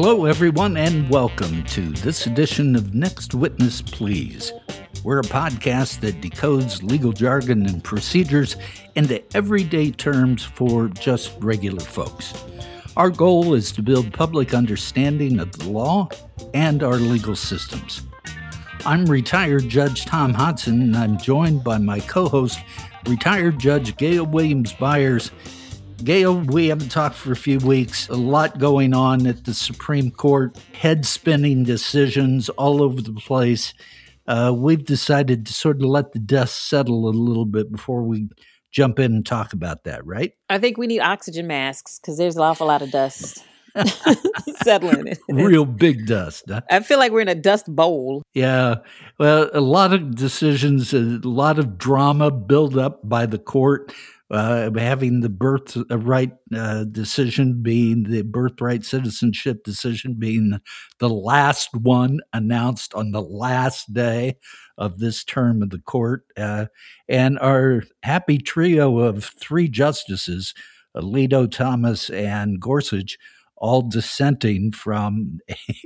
Hello, everyone, and welcome to this edition of Next Witness, Please. We're a podcast that decodes legal jargon and procedures into everyday terms for just regular folks. Our goal is to build public understanding of the law and our legal systems. I'm retired Judge Tom Hodson, and I'm joined by my co-host, retired Judge Gail Williams-Byers. Gail, we haven't talked for a few weeks. A lot going on at the Supreme Court, head-spinning decisions all over the place. We've decided to sort of let the dust settle a little bit before we jump in and talk about that, right? I think we need oxygen masks because there's an awful lot of dust settling. Real big dust. Huh? I feel like we're in a dust bowl. Yeah. Well, a lot of decisions, a lot of drama built up by the court. Having the birthright decision being the birthright citizenship decision being the last one announced on the last day of this term of the court. And our happy trio of three justices, Alito, Thomas, and Gorsuch, all dissenting from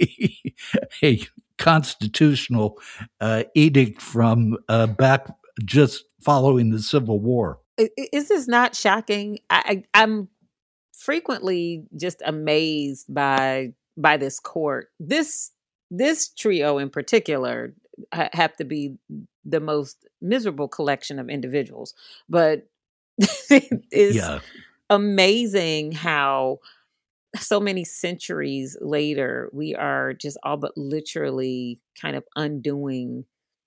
a constitutional edict from back just following the Civil War. Is this not shocking? I'm frequently just amazed by this court. This trio in particular have to be the most miserable collection of individuals, but it is amazing how so many centuries later we are just all but literally kind of undoing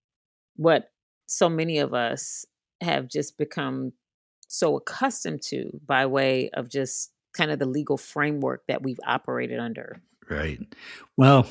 what so many of us have just become so accustomed to by way of just kind of the legal framework that we've operated under. Right. Well,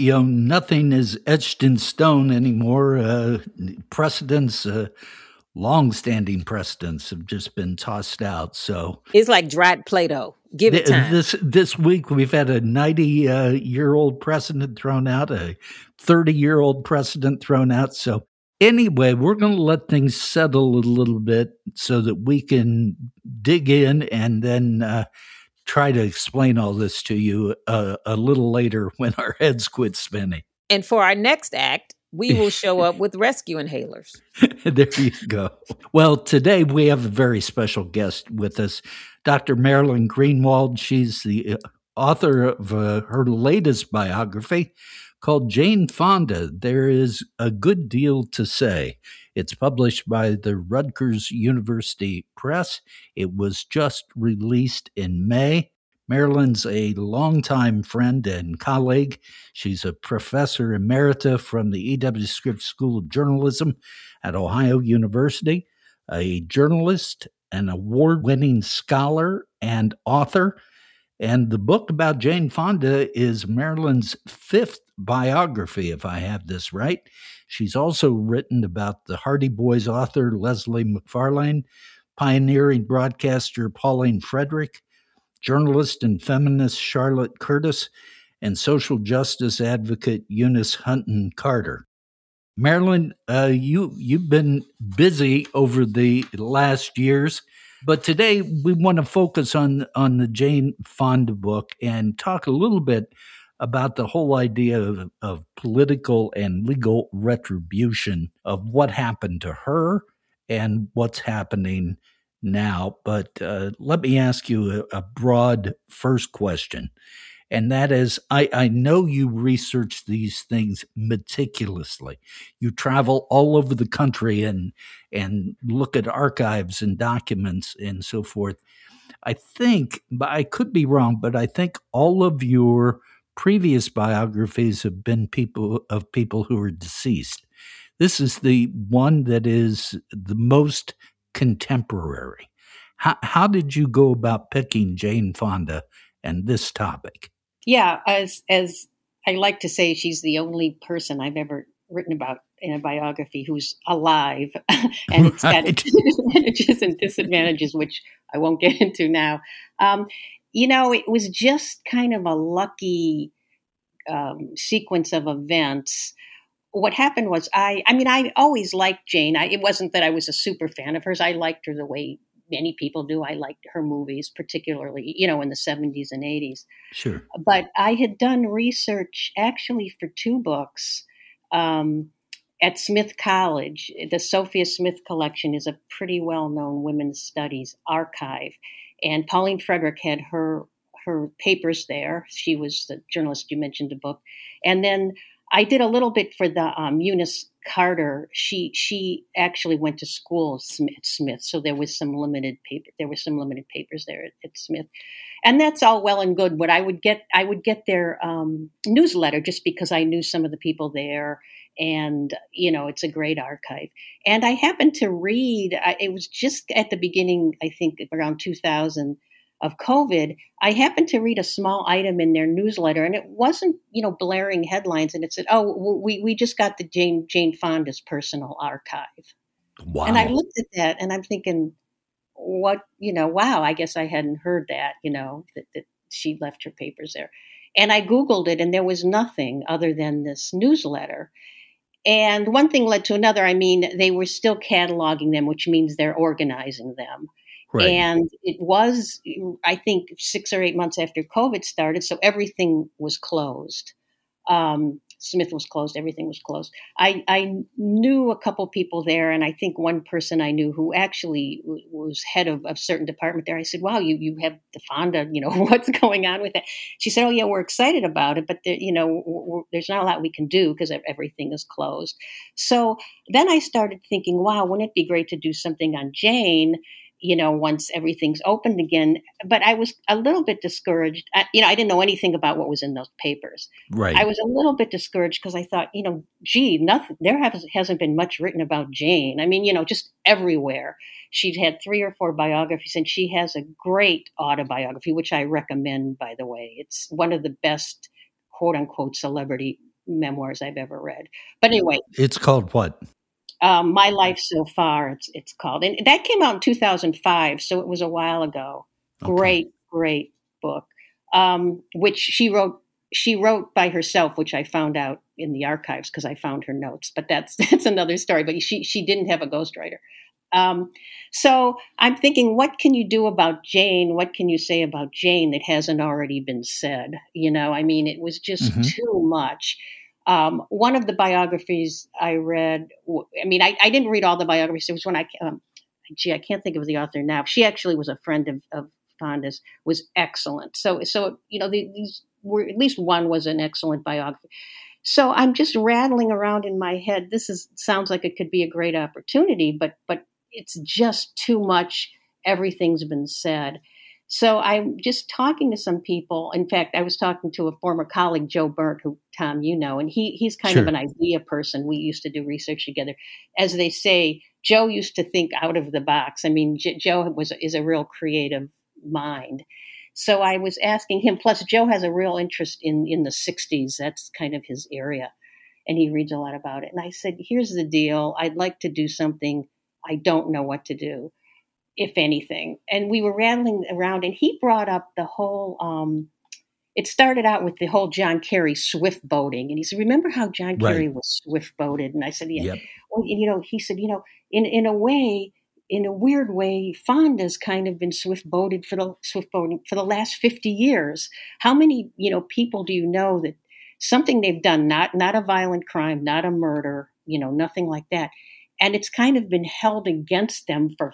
nothing is etched in stone anymore. Precedents, long-standing precedents have just been tossed out. So it's like dried Play-Doh. Give it time. This week we've had a 90-year-old precedent thrown out, a 30-year-old precedent thrown out. So anyway, we're going to let things settle a little bit so that we can dig in and then try to explain all this to you a little later when our heads quit spinning. And for our next act, we will show up with rescue inhalers. There you go. Well, today we have a very special guest with us, Dr. Marilyn Greenwald. She's the author of her latest biography called Jane Fonda, There Is a Good Deal to Say. It's published by the Rutgers University Press. It was just released in May. Marilyn's a longtime friend and colleague. She's a professor emerita from the E.W. Scripps School of Journalism at Ohio University, a journalist, an award-winning scholar and author. And the book about Jane Fonda is Marilyn's fifth biography, if I have this right. She's also written about the Hardy Boys author Leslie MacFarlane, pioneering broadcaster Pauline Frederick, journalist and feminist Charlotte Curtis, and social justice advocate Eunice Hunton Carter. Marilyn, you've been busy over the last years, but today we want to focus on the Jane Fonda book and talk a little bit about the whole idea of political and legal retribution of what happened to her and what's happening now. But let me ask you a broad first question. And that is, I know you research these things meticulously. You travel all over the country and look at archives and documents and so forth. I think, but I could be wrong, but I think all of your previous biographies have been people who are deceased. This is the one that is the most contemporary. How did you go about picking Jane Fonda and this topic? Yeah, as I like to say, she's the only person I've ever written about in a biography who's alive, and it's got advantages and disadvantages, which I won't get into now. It was just kind of a lucky sequence of events. What happened was I always liked Jane. It wasn't that I was a super fan of hers. I liked her the way many people do. I liked her movies, particularly, you know, in the 70s and 80s. Sure. But I had done research actually for 2 books at Smith College. The Sophia Smith Collection is a pretty well-known women's studies archive. And Pauline Frederick had her papers there. She was the journalist you mentioned the book. And then I did a little bit for the Eunice Carter. She actually went to school at Smith, so there was some limited paper. There were some limited papers there at Smith, and that's all well and good. But I would get their newsletter just because I knew some of the people there, and you know, it's a great archive. And I happened to read. It was just at the beginning, I think, around 2000. Of COVID, I happened to read a small item in their newsletter, and it wasn't, you know, blaring headlines. And it said, "Oh, we just got the Jane Fonda's personal archive." Wow! And I looked at that, and I'm thinking, "What? You know, wow! I guess I hadn't heard that. You know, that she left her papers there." And I Googled it, and there was nothing other than this newsletter. And one thing led to another. I mean, they were still cataloging them, which means they're organizing them. Right. And it was, I think, 6 or 8 months after COVID started, so everything was closed. Smith was closed. Everything was closed. I knew a couple people there, and I think one person I knew who actually was head of a certain department there. I said, "Wow, you have the Fonda, you know, what's going on with that?" She said, "Oh, yeah, we're excited about it, but you know, there's not a lot we can do because everything is closed." So then I started thinking, wow, wouldn't it be great to do something on Jane, you know, once everything's opened again. But I was a little bit discouraged. I didn't know anything about what was in those papers. Right. I was a little bit discouraged because I thought, you know, gee, nothing. There hasn't been much written about Jane. I mean, you know, just everywhere. She'd had 3 or 4 biographies, and she has a great autobiography, which I recommend, by the way. It's one of the best, quote unquote, celebrity memoirs I've ever read. But anyway. It's called what? My Life So Far, it's called. And that came out in 2005, so it was a while ago. Okay. Great book, which she wrote by herself, which I found out in the archives because I found her notes. But that's another story. But she didn't have a ghostwriter. So I'm thinking, what can you do about Jane? What can you say about Jane that hasn't already been said? You know, I mean, it was just too much. One of the biographies I read, I mean, I didn't read all the biographies. It was when I can't think of the author now. She actually was a friend of Fonda's, was excellent. So you know, these were, at least one was an excellent biography. So I'm just rattling around in my head. Sounds like it could be a great opportunity, but it's just too much. Everything's been said. So I'm just talking to some people. In fact, I was talking to a former colleague, Joe Berndt, who, Tom, you know, and he's kind of an idea person. We used to do research together. As they say, Joe used to think out of the box. I mean, Joe is a real creative mind. So I was asking him, plus Joe has a real interest in the 60s. That's kind of his area. And he reads a lot about it. And I said, here's the deal. I'd like to do something. I don't know what to do, if anything. And we were rattling around, and he brought up the whole, it started out with the whole John Kerry swift boating. And he said, remember how John Kerry was swift boated? And I said, yeah. Yep. Well, you know, he said, you know, in a way, in a weird way, Fonda's kind of been swift boating for the last 50 years. How many, you know, people do you know that something they've done, not a violent crime, not a murder, you know, nothing like that, and it's kind of been held against them for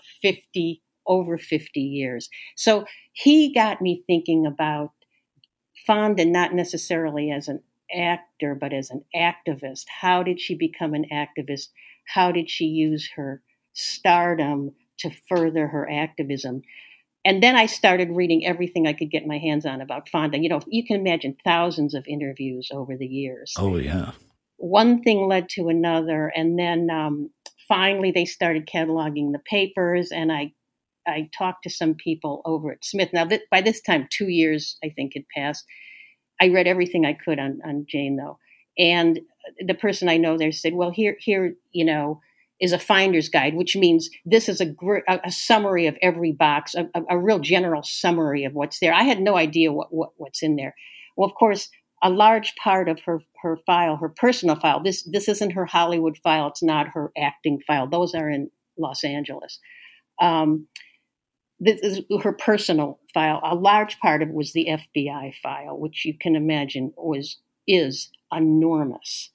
over 50 years. So he got me thinking about Fonda, not necessarily as an actor, but as an activist. How did she become an activist? How did she use her stardom to further her activism? And then I started reading everything I could get my hands on about Fonda. You know, you can imagine thousands of interviews over the years. Oh, yeah. One thing led to another. And then finally they started cataloging the papers. And I talked to some people over at Smith. Now, by this time, 2 years, I think, had passed. I read everything I could on Jane, though. And the person I know there said, well, here, you know, is a finder's guide, which means this is a summary of every box, a real general summary of what's there. I had no idea what's in there. Well, of course, a large part of her file, her personal file, this isn't her Hollywood file. It's not her acting file. Those are in Los Angeles. this is her personal file. A large part of it was the FBI file, which you can imagine is enormous.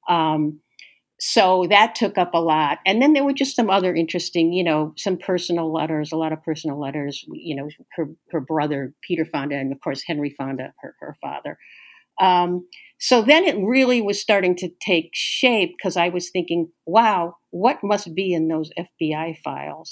So that took up a lot. And then there were just some other interesting, some personal letters, a lot of personal letters, her brother, Peter Fonda, and of course, Henry Fonda, her father. So then it really was starting to take shape because I was thinking, wow, what must be in those FBI files?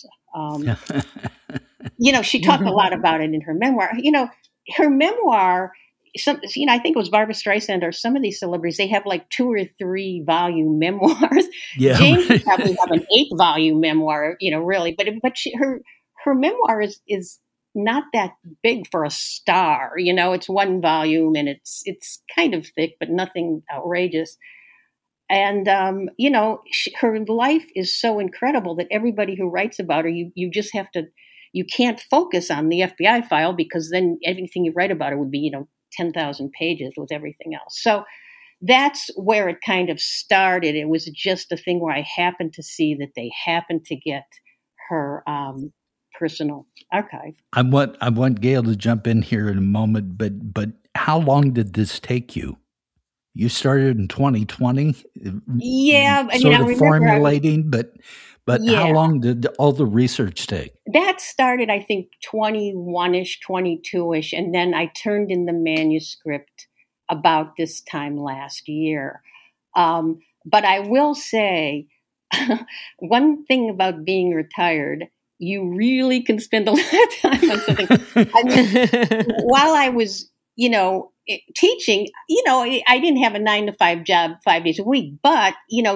She talked a lot about it in her memoir. Her memoir, I think it was Barbra Streisand or some of these celebrities, they have like 2 or 3 volume memoirs. Yeah. James would probably have an 8 volume memoir, really. But her memoir is not that big for a star. It's 1 volume and it's kind of thick, but nothing outrageous. And, her life is so incredible that everybody who writes about her, you just have to, you can't focus on the FBI file because then everything you write about her would be, 10,000 pages with everything else. So that's where it kind of started. It was just a thing where I happened to see that they happened to get her personal archive. I want Gail to jump in here in a moment, but how long did this take you? You started in 2020. Yeah, formulating, but yeah. How long did all the research take? That started, I think, 21-ish, 22-ish, and then I turned in the manuscript about this time last year. But I will say, one thing about being retired, you really can spend a lot of time on something. I mean, while I was, teaching, I didn't have a 9-to-5 job 5 days a week, but,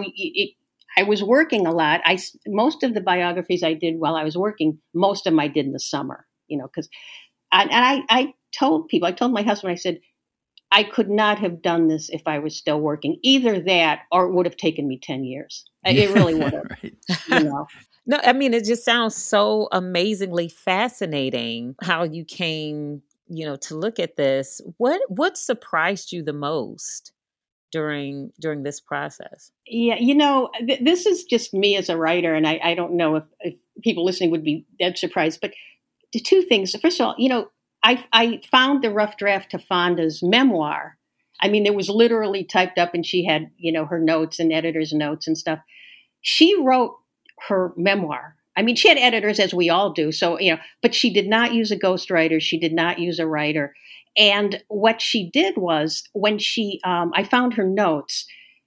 I was working a lot. Most of the biographies I did while I was working, most of them I did in the summer, because, I told my husband, I said, I could not have done this if I was still working. Either that, or it would have taken me 10 years. It really would have, Right. No, I mean, it just sounds so amazingly fascinating how you came, to look at this. What surprised you the most during this process? Yeah, this is just me as a writer, and I don't know if people listening would be that surprised, but the 2 things. First of all, I found the rough draft to Fonda's memoir. I mean, it was literally typed up, and she had, her notes and editor's notes and stuff. She wrote her memoir. I mean, she had editors, as we all do. So, but she did not use a ghostwriter. She did not use a writer. And what she did was when I found her notes,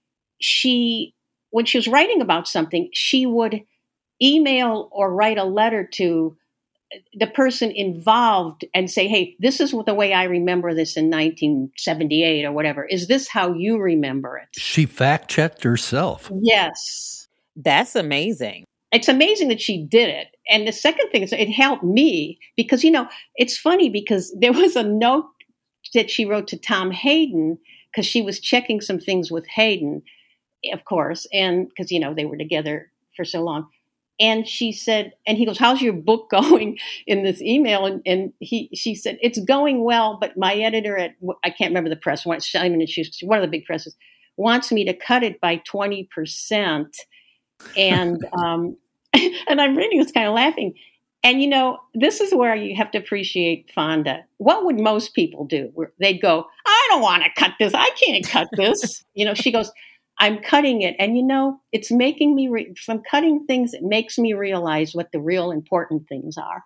when she was writing about something, she would email or write a letter to the person involved and say, hey, this is the way I remember this in 1978 or whatever. Is this how you remember it? She fact-checked herself. Yes. That's amazing. It's amazing that she did it. And the second thing is it helped me because, it's funny because there was a note that she wrote to Tom Hayden because she was checking some things with Hayden, of course, and because, they were together for so long. And she said, and he goes, how's your book going in this email? And she said, it's going well, but my editor at, I can't remember the press, Simon & Schuster, one of the big presses, wants me to cut it by 20%. And, and I'm reading this kind of laughing. And, this is where you have to appreciate Fonda. What would most people do? They'd go, I don't want to cut this. I can't cut this. She goes, I'm cutting it. And, it's making me, from cutting things, it makes me realize what the real important things are.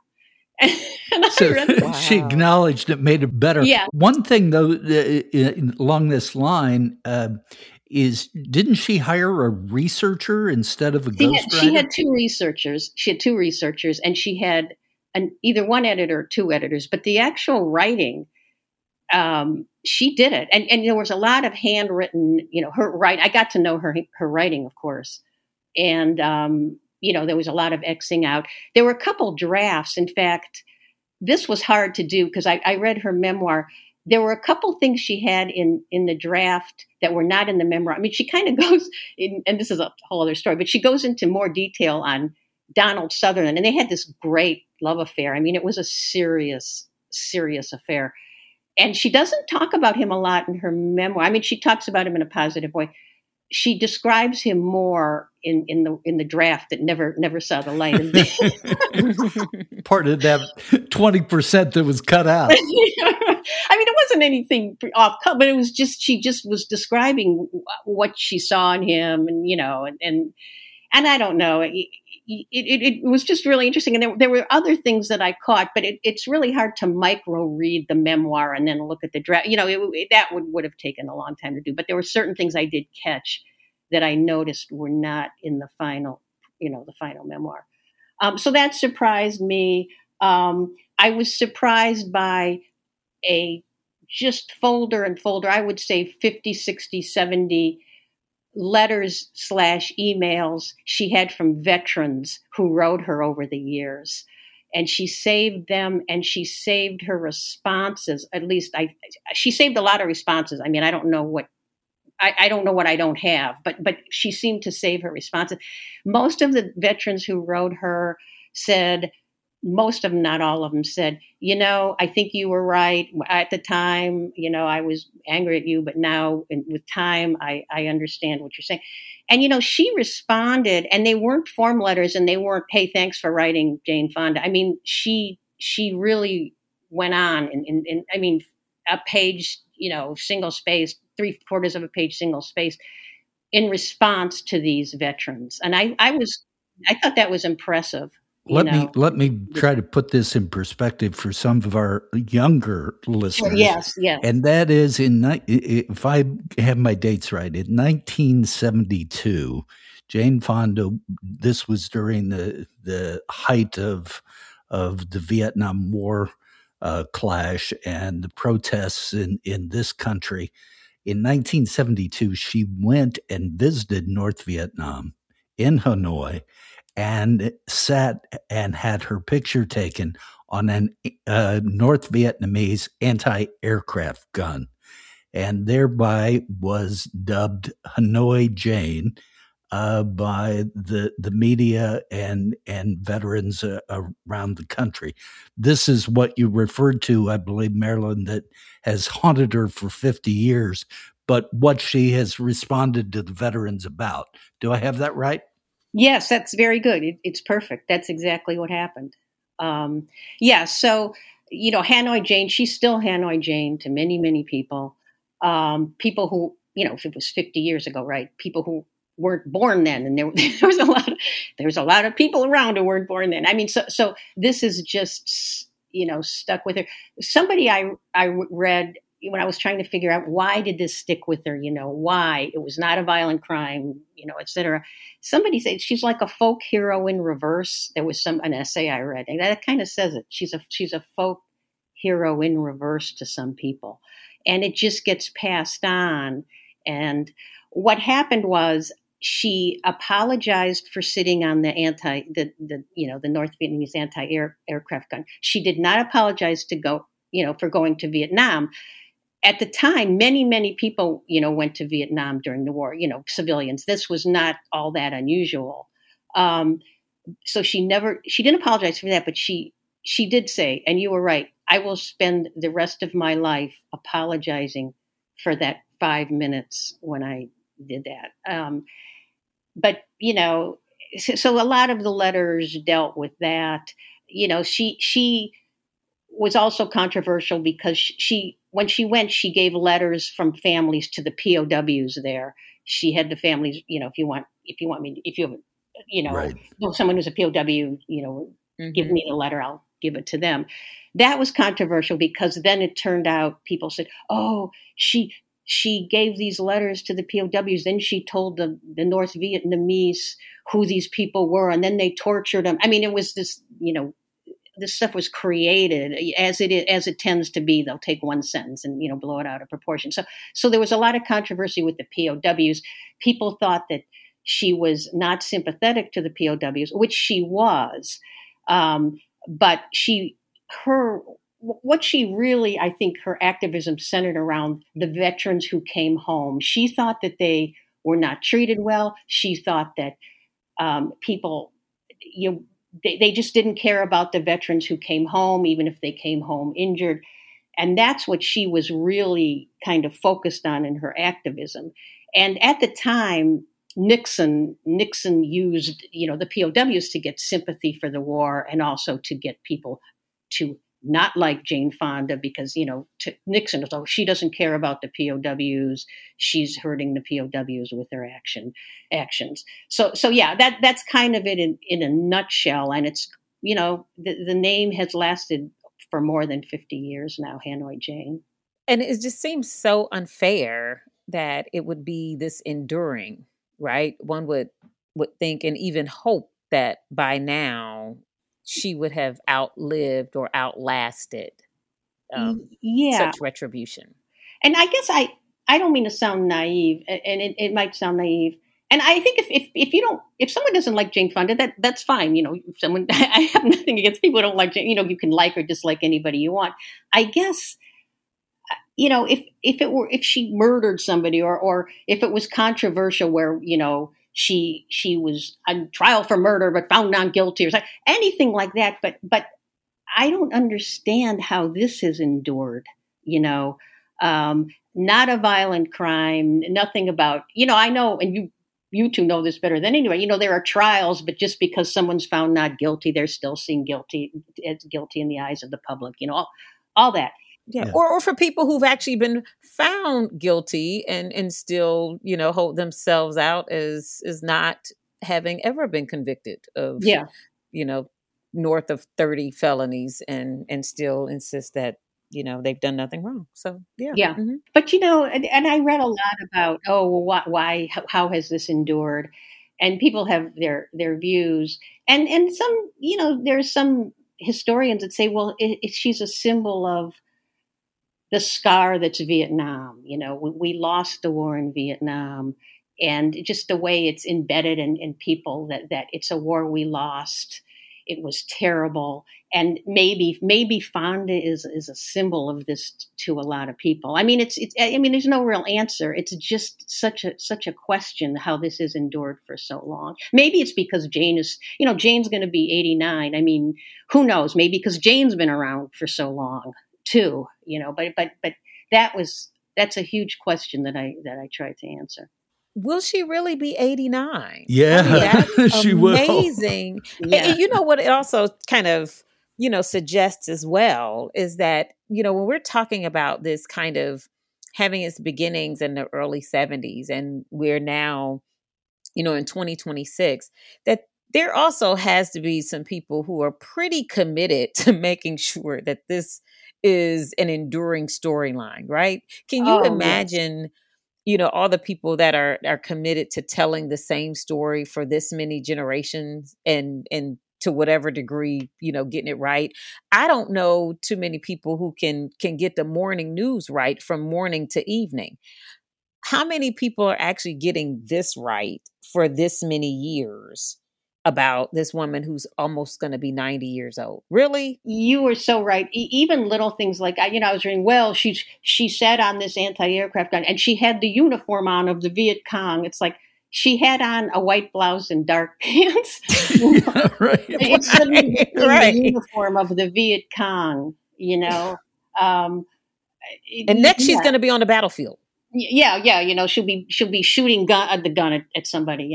So she acknowledged it made it better. Yeah. One thing, though, along this line, is didn't she hire a researcher instead of a ghostwriter? She had 2 researchers. And she had either one editor or 2 editors. But the actual writing, she did it. And there was a lot of handwritten, her writing. I got to know her writing, of course. And, there was a lot of Xing out. There were a couple drafts. In fact, this was hard to do because I read her memoir. There were a couple things she had in the draft that were not in the memoir. I mean, she kind of goes in, and this is a whole other story, but she goes into more detail on Donald Sutherland. And they had this great love affair. I mean, it was a serious, serious affair. And she doesn't talk about him a lot in her memoir. I mean, she talks about him in a positive way. she describes him more in the draft that never saw the light of day. Part of that 20% that was cut out. I mean, it wasn't anything off cut, but it was just, she just was describing what she saw in him, and and I don't know, it was just really interesting. And there were other things that I caught, but it's really hard to micro read the memoir and then look at the draft. That would have taken a long time to do, but there were certain things I did catch that I noticed were not in the final memoir. So that surprised me. I was surprised by a just folder and folder, I would say 50, 60, 70 letters / emails she had from veterans who wrote her over the years. And she saved them, and she saved her responses. At least she saved a lot of responses. I mean, I don't know what I don't have, but she seemed to save her responses. Most of the veterans who wrote her said, most of them, not all of them, said, I think you were right at the time. I was angry at you, but now with time, I understand what you're saying. And, she responded, and they weren't form letters, and they weren't, hey, thanks for writing Jane Fonda. I mean, she really went on and I mean, a page, single space, 3/4 of a page, single space, in response to these veterans. And I thought that was impressive. Let me try to put this in perspective for some of our younger listeners. Yes. And that is, if I have my dates right, in 1972, Jane Fonda, this was during the height of the Vietnam War clash and the protests in this country. In 1972, she went and visited North Vietnam in Hanoi, and sat and had her picture taken on an North Vietnamese anti-aircraft gun, and thereby was dubbed Hanoi Jane by the media and veterans around the country. This is what you referred to, I believe, Marilyn, that has haunted her for 50 years, but what she has responded to the veterans about. Do I have that right? Yes, that's very good. It's perfect. That's exactly what happened. So, Hanoi Jane, she's still Hanoi Jane to many, many people. People who, if it was 50 years ago, right? People who weren't born then, and there was a lot of people around who weren't born then. I mean, so this is just, stuck with her. Somebody I read, when I was trying to figure out why did this stick with her, why it was not a violent crime, et cetera. Somebody said she's like a folk hero in reverse. There was an essay I read, and that kind of says it. She's a folk hero in reverse to some people, and it just gets passed on. And what happened was she apologized for sitting on the North Vietnamese anti-aircraft gun. She did not apologize for going to Vietnam. At the time, many, many people, went to Vietnam during the war, civilians. This was not all that unusual. So she didn't apologize for that, but she did say, and you were right, I will spend the rest of my life apologizing for that 5 minutes when I did that. But, so a lot of the letters dealt with that. She was also controversial because when she went, she gave letters from families to the POWs there. She had the families, if you right. Someone who's a POW, give me the letter, I'll give it to them. That was controversial because then it turned out people said, oh, she gave these letters to the POWs. Then she told the North Vietnamese who these people were, and then they tortured them. I mean, it was this, this stuff was created as it tends to be. They'll take one sentence and, blow it out of proportion. So there was a lot of controversy with the POWs. People thought that she was not sympathetic to the POWs, which she was. But what she really, I think her activism centered around the veterans who came home. She thought that they were not treated well. She thought that people, they just didn't care about the veterans who came home, even if they came home injured. And that's what she was really kind of focused on in her activism. And at the time, Nixon used, the POWs to get sympathy for the war and also to get people to not like Jane Fonda because, Nixon was, she doesn't care about the POWs. She's hurting the POWs with her actions. So yeah, that's kind of it in a nutshell. And it's, the name has lasted for more than 50 years now, Hanoi Jane. And it just seems so unfair that it would be this enduring, right? One would think and even hope that by now she would have outlived or outlasted such retribution. And I guess I don't mean to sound naive, and it might sound naive. And I think if someone doesn't like Jane Fonda, that's fine. If someone, I have nothing against people who don't like Jane. You can like or dislike anybody you want. I guess, if she murdered somebody or if it was controversial where, she was on trial for murder but found not guilty or something, anything like that. But I don't understand how this has endured. Not a violent crime, nothing about. I know, and you two know this better than anyone. There are trials, but just because someone's found not guilty, they're still seen guilty in the eyes of the public. All that. Yeah. Or for people who've actually been found guilty and still, hold themselves out as not having ever been convicted of, north of 30 felonies and still insist that, they've done nothing wrong. So, yeah. Yeah. Mm-hmm. But, and I read a lot about, why, how has this endured? And people have their views. And some, there's some historians that say, well, she's a symbol of the scar that's Vietnam. We lost the war in Vietnam, and just the way it's embedded in people that it's a war we lost. It was terrible. And maybe Fonda is a symbol of this to a lot of people. I mean, there's no real answer. It's just such a question how this has endured for so long. Maybe it's because Jane's going to be 89. I mean, who knows? Maybe because Jane's been around for so long too, but that's a huge question that I tried to answer. Will she really be 89? Yeah, that's she amazing. will. Yeah. And what it also kind of, suggests as well is that, when we're talking about this kind of having its beginnings in the early 70s and we're now, in 2026, that there also has to be some people who are pretty committed to making sure that this is an enduring storyline, right? Can you imagine, all the people that are committed to telling the same story for this many generations and to whatever degree, getting it right? I don't know too many people who can get the morning news right from morning to evening. How many people are actually getting this right for this many years about this woman who's almost going to be 90 years old? Really? You were so right. Even little things like, I was reading, well, she sat on this anti-aircraft gun and she had the uniform on of the Viet Cong. It's like she had on a white blouse and dark pants. Right. It's the uniform of the Viet Cong, and next she's going to be on the battlefield. Yeah. She'll be shooting the gun at somebody,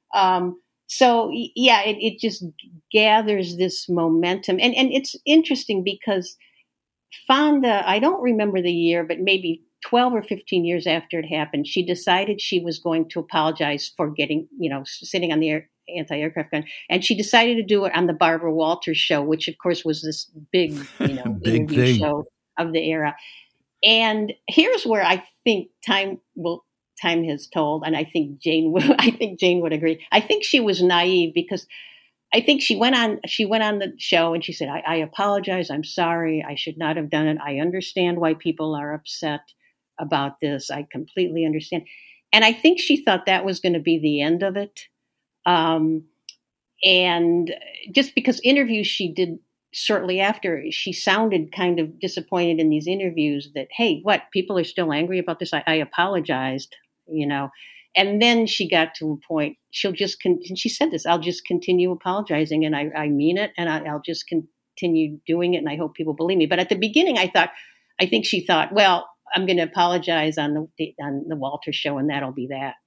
So yeah, it just gathers this momentum, and it's interesting because Fonda, I don't remember the year, but maybe 12 or 15 years after it happened, she decided she was going to apologize for getting, sitting on the anti-aircraft gun, and she decided to do it on the Barbara Walters show, which of course was this big, big thing. Show of the era. And here's where I think time has told, and I think Jane would agree. I think she was naive because I think she went on the show and she said, I apologize. I'm sorry. I should not have done it. I understand why people are upset about this. I completely understand. And I think she thought that was going to be the end of it. And just because interviews she did shortly after, she sounded kind of disappointed in these interviews that, hey, what, people are still angry about this? I apologized, And then she got to a point, she said this, I'll just continue apologizing, and I mean it, and I'll just continue doing it, and I hope people believe me. But at the beginning, I think she thought, well, I'm going to apologize on the Walter show, and that'll be that.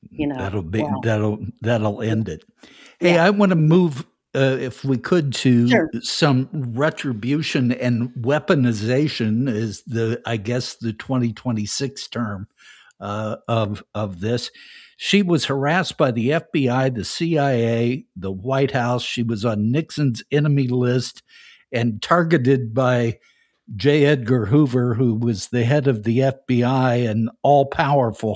That'll end it. Hey, I want to move, if we could, to some retribution and weaponization is I guess the 2026 term of this. She was harassed by the FBI, the CIA, the White House. She was on Nixon's enemy list and targeted by J. Edgar Hoover, who was the head of the FBI and all powerful.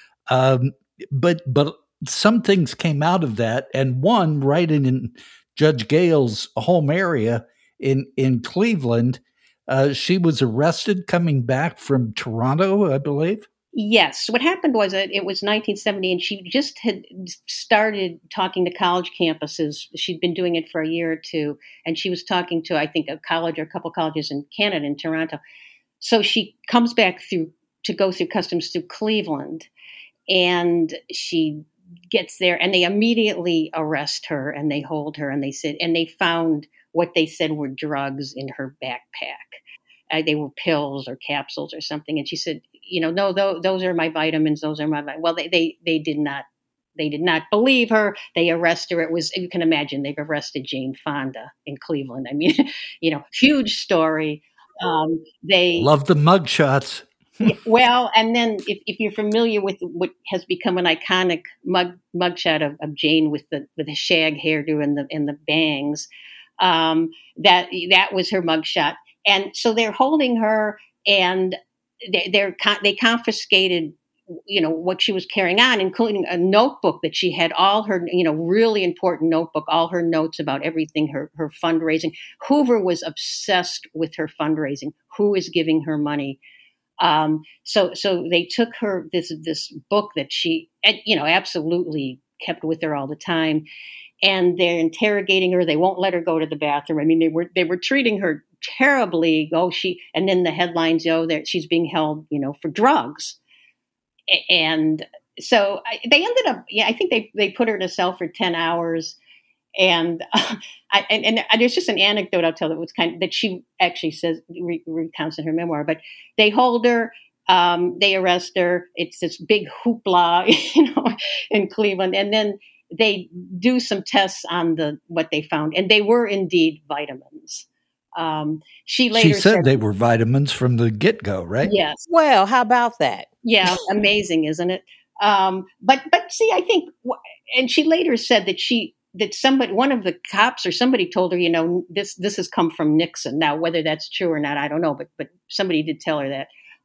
But some things came out of that, and one right in Judge Gale's home area in Cleveland, she was arrested coming back from Toronto, I believe. Yes. What happened was it was 1970, and she just had started talking to college campuses. She'd been doing it for a year or two, and she was talking to, I think, a college or a couple colleges in Canada, in Toronto. So she comes back to go through customs through Cleveland, and she gets there, and they immediately arrest her, and they hold her, and they found what they said were drugs in her backpack. They were pills or capsules or something. And she said, no, those are my vitamins. Those are my vitamins. Well, they did not believe her. They arrested her. You can imagine, they've arrested Jane Fonda in Cleveland. I mean, huge story. They love the mugshots. Well, and then if you're familiar with what has become an iconic mugshot of Jane with the shag hairdo and the bangs, that was her mugshot. And so they're holding her, and they confiscated, what she was carrying on, including a notebook that she had, all her, really important notebook, all her notes about everything, her fundraising. Hoover was obsessed with her fundraising. Who is giving her money? So they took her this book that she, absolutely kept with her all the time, and they're interrogating her. They won't let her go to the bathroom. I mean, they were treating her terribly. And then the headlines, that she's being held, for drugs. And so they ended up, I think they put her in a cell for 10 hours. And and there's just an anecdote I'll tell that was that she actually says, recounts in her memoir. But they hold her, they arrest her. It's this big hoopla, in Cleveland, and then they do some tests on what they found, and they were indeed vitamins. She said they were vitamins from the get-go, right? Yes. Well, how about that? Yeah, amazing, isn't it? But see, I think, and she later said that somebody, one of the cops or somebody told her, this has come from Nixon. Now, whether that's true or not, I don't know, but somebody did tell her that.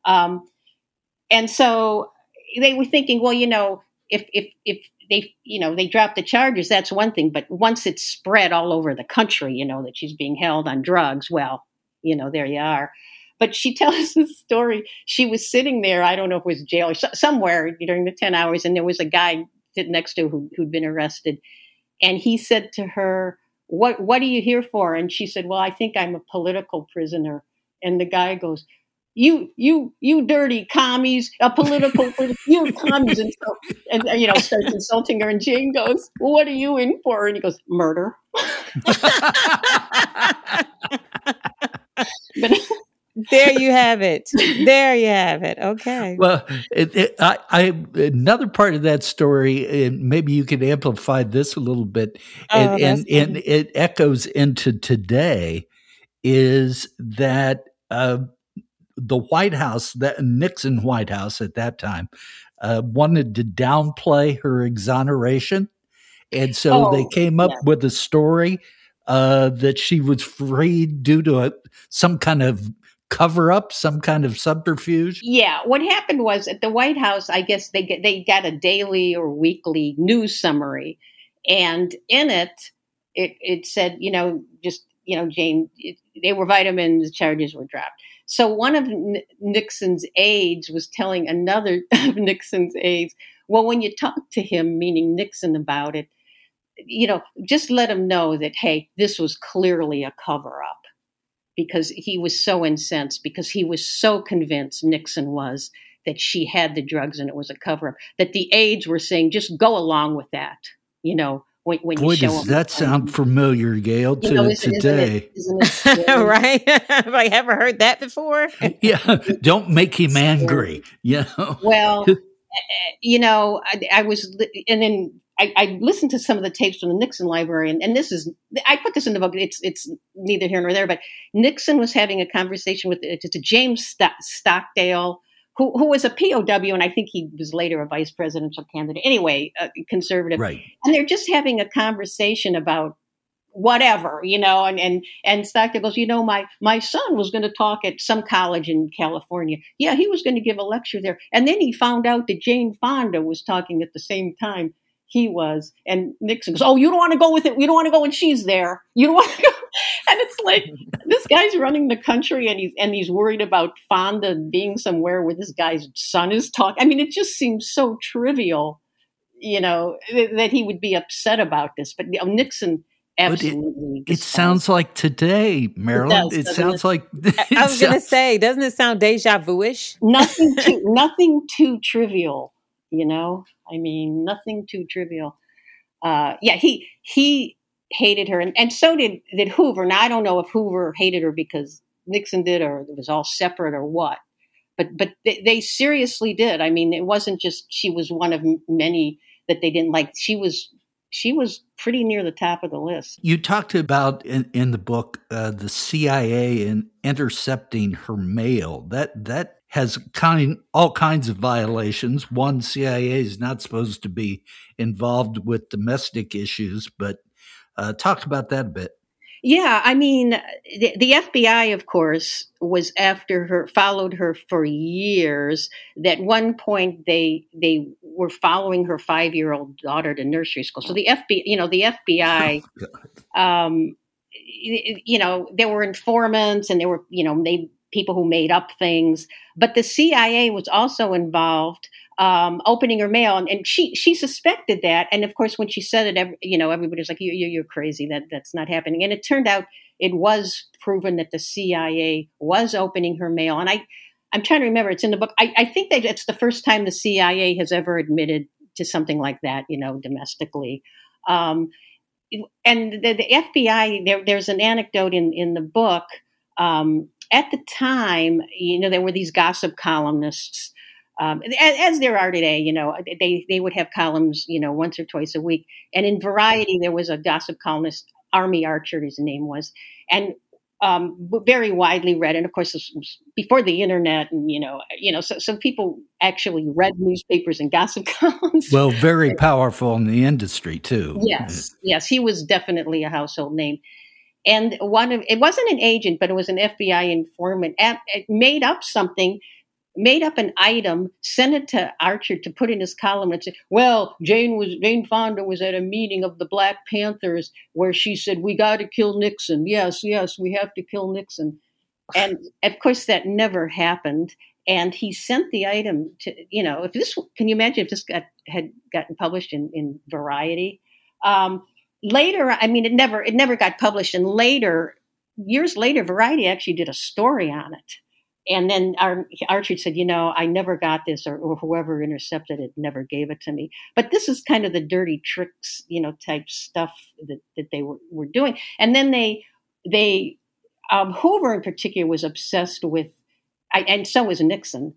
And so they were thinking, well, if they drop the charges, that's one thing. But once it's spread all over the country, that she's being held on drugs, well, there you are. But she tells this story. She was sitting there, I don't know if it was jail or somewhere during the 10 hours, and there was a guy sitting next to her who'd been arrested. And he said to her, what are you here for? And she said, well, I think I'm a political prisoner. And the guy goes, you dirty commies, a political prisoner, you commies. And starts insulting her. And Jane goes, well, what are you in for? And he goes, murder. But there you have it. There you have it. Okay. Well, another part of that story, and maybe you could amplify this a little bit, and it echoes into today, is that the White House, that Nixon White House at that time, wanted to downplay her exoneration, and so they came up with a story that she was freed due to some kind of cover-up, some kind of subterfuge? Yeah. What happened was at the White House, I guess they got a daily or weekly news summary. And in it said, Jane, they were vitamins, charges were dropped. So one of Nixon's aides was telling another of Nixon's aides, well, when you talk to him, meaning Nixon, about it, just let him know that, hey, this was clearly a cover-up. Because he was so incensed, because he was so convinced, Nixon was, that she had the drugs and it was a cover-up, that the aides were saying, just go along with that. when Boy, you show does them. that sound familiar, Gail, to today. Isn't it scary? Right? Have I ever heard that before? Yeah, don't make him angry. Well, I was, and then I listened to some of the tapes from the Nixon library, and this is, I put this in the book. It's neither here nor there, but Nixon was having a conversation with James Stockdale, who was a POW, and I think he was later a vice presidential candidate. Anyway, conservative, right? And they're just having a conversation about whatever, and Stockdale goes, my son was going to talk at some college in California. Yeah, he was going to give a lecture there. And then he found out that Jane Fonda was talking at the same time he was. And Nixon goes, oh, you don't want to go with it. You don't want to go when she's there. You don't want to go. And it's like, this guy's running the country and he's worried about Fonda being somewhere where this guy's son is talking. I mean, it just seems so trivial, that he would be upset about this. But Nixon, absolutely. It sounds like today, Marilyn. It sounds like. I was going to say, doesn't it sound deja vu-ish? Nothing too trivial. I mean, nothing too trivial. He hated her, and so did Hoover. Now I don't know if Hoover hated her because Nixon did, or it was all separate, or what. But they seriously did. I mean, it wasn't just she was one of many that they didn't like. She was pretty near the top of the list. You talked about in the book the CIA and intercepting her mail. That has all kinds of violations. One, CIA is not supposed to be involved with domestic issues, but talk about that a bit. Yeah, I mean, the FBI, of course, was after her, followed her for years. At one point, they were following her 5-year-old daughter to nursery school. So the FBI, there were informants, and there were, people who made up things. But the CIA was also involved, opening her mail, and she suspected that. And of course, when she said it, everybody was like, "You're crazy. That's not happening." And it turned out it was proven that the CIA was opening her mail. And I'm trying to remember. It's in the book. I think that it's the first time the CIA has ever admitted to something like that, domestically. And the FBI, there's an anecdote in the book. At the time, there were these gossip columnists, as there are today. They would have columns, once or twice a week. And in Variety, there was a gossip columnist, Army Archer, his name was, and very widely read. And of course, this was before the internet, and so people actually read newspapers and gossip columns. Well, very powerful in the industry too. Yes, he was definitely a household name. And it wasn't an agent, but it was an FBI informant. It made up an item, sent it to Archer to put in his column, and said, "Well, Jane Fonda was at a meeting of the Black Panthers where she said, 'We got to kill Nixon. Yes, we have to kill Nixon.'" And of course, that never happened. And he sent the item to, can you imagine if this had gotten published in Variety? Later, I mean, it never got published. And years later, Variety actually did a story on it. And then Archer said, I never got this, or whoever intercepted it never gave it to me. But this is kind of the dirty tricks, type stuff that they were doing. And then Hoover in particular was obsessed with, and so was Nixon.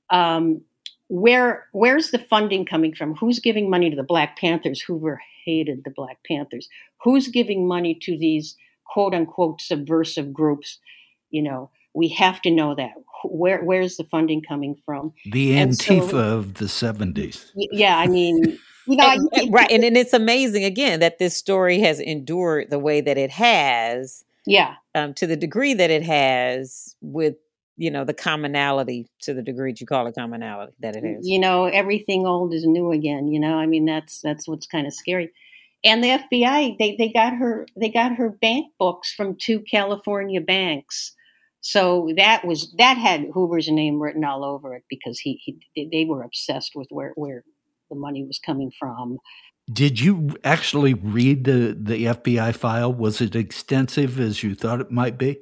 Where's the funding coming from? Who's giving money to the Black Panthers? Hoover hated the Black Panthers. Who's giving money to these quote unquote subversive groups? We have to know that. Where's the funding coming from? The Antifa of the 70s. Yeah, I mean, right. And it's amazing, again, that this story has endured the way that it has. Yeah. To the degree that it has, with the commonality, to the degree that you call it commonality, that it is. Everything old is new again. I mean, that's what's kind of scary. And the FBI, they got her bank books from 2 California banks. So that had Hoover's name written all over it, because they were obsessed with where the money was coming from. Did you actually read the FBI file? Was it extensive as you thought it might be?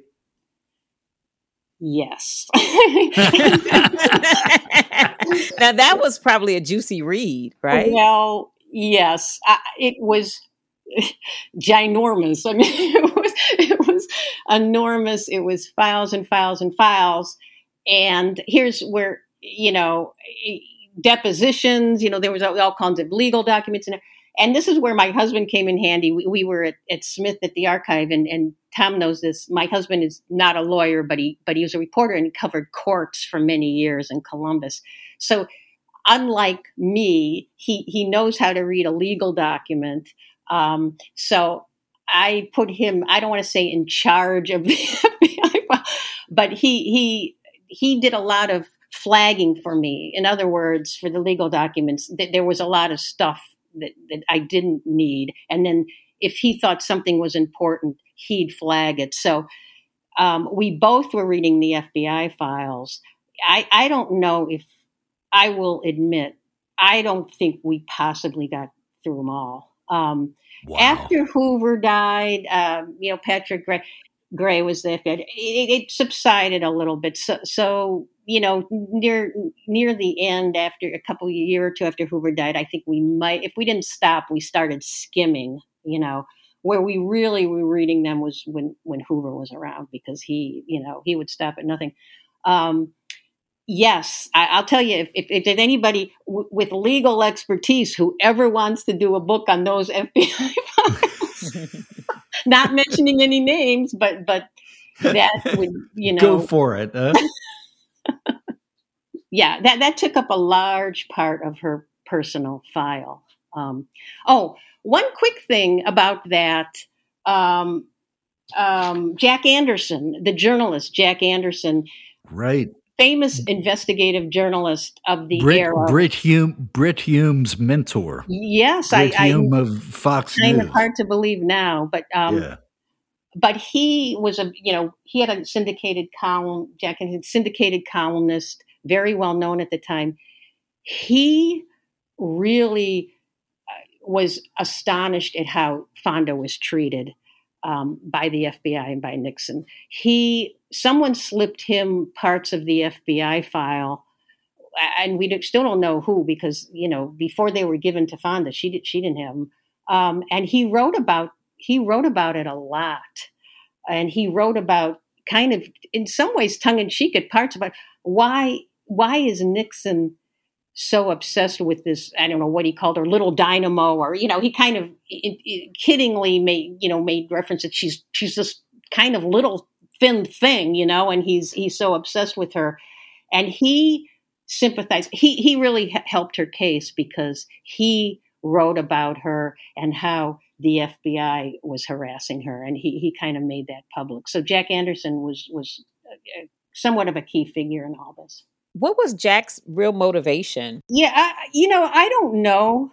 Yes. Now that was probably a juicy read, right? Well, yes, it was. ginormous. I mean, it was enormous. It was files and files and files. And here's where, depositions, there was all kinds of legal documents. And this is where my husband came in handy. We were at Smith at the archive, and Tom knows this. My husband is not a lawyer, but he was a reporter and he covered courts for many years in Columbus. So unlike me, he knows how to read a legal document. So I put him, I don't want to say in charge of the FBI, but he did a lot of flagging for me. In other words, for the legal documents, there was a lot of stuff that I didn't need. And then if he thought something was important, he'd flag it. So we both were reading the FBI files. I don't know if, I will admit, I don't think we possibly got through them all. Wow. After Hoover died, Patrick Gray was there. It subsided a little bit. So near the end, after a year or two after Hoover died, I think we might, if we didn't stop, we started skimming. Where we really were reading them was when Hoover was around, because he would stop at nothing. Yes, I'll tell you, if there's anybody with legal expertise who ever wants to do a book on those FBI files, not mentioning any names, but that would, go for it. Yeah, that took up a large part of her personal file. One quick thing about that, Jack Anderson, the journalist, Jack Anderson. Right. Famous investigative journalist of the era. Brit Hume's mentor. Yes, Brit Hume of Fox News. Kind of hard to believe now, but but he was he had a syndicated column. Jack had a syndicated columnist, very well known at the time. He really was astonished at how Fonda was treated by the FBI and by Nixon. Someone slipped him parts of the FBI file, and we still don't know who, because before they were given to Fonda, she didn't have them. And he wrote about it a lot, and he wrote about, kind of in some ways tongue in cheek at parts, about why is Nixon so obsessed with this, I don't know what he called her, little dynamo, or he kind of kiddingly made reference that she's this kind of little thin thing, and he's so obsessed with her. And he sympathized. He really helped her case, because he wrote about her and how the FBI was harassing her, and he kind of made that public. So Jack Anderson was somewhat of a key figure in all this. What was Jack's real motivation? Yeah, I don't know.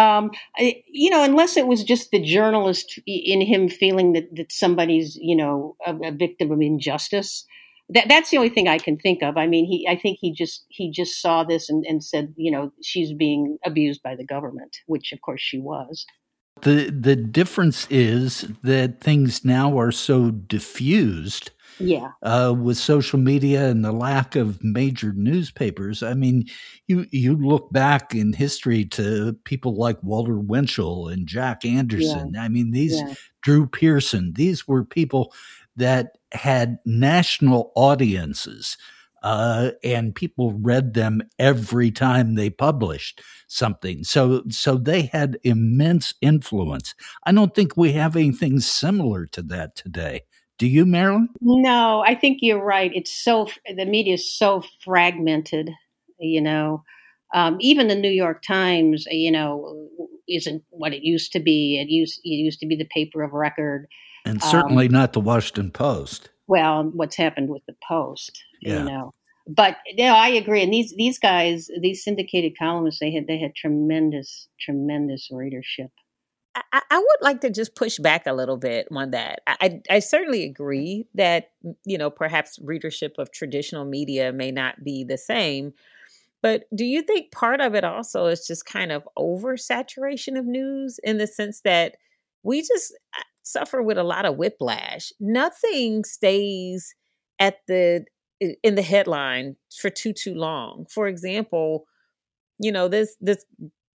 Unless it was just the journalist in him feeling that somebody's, a victim of injustice. That's the only thing I can think of. I mean, I think he just saw this and said, she's being abused by the government, which of course she was. The difference is that things now are so diffused. Yeah. With social media and the lack of major newspapers. I mean, you look back in history to people like Walter Winchell and Jack Anderson. Yeah. I mean, Drew Pearson, these were people that had national audiences, and people read them every time they published something. So they had immense influence. I don't think we have anything similar to that today. Do you, Marilyn? No, I think you're right. The media is so fragmented, even the New York Times, isn't what it used to be. It used to be the paper of record. And certainly not the Washington Post. Well, what's happened with the Post, But I agree. And these guys, these syndicated columnists, they had tremendous readership. I would like to just push back a little bit on that. I certainly agree that, perhaps readership of traditional media may not be the same. But do you think part of it also is just kind of oversaturation of news, in the sense that we just suffer with a lot of whiplash? Nothing stays in the headline for too long. For example, this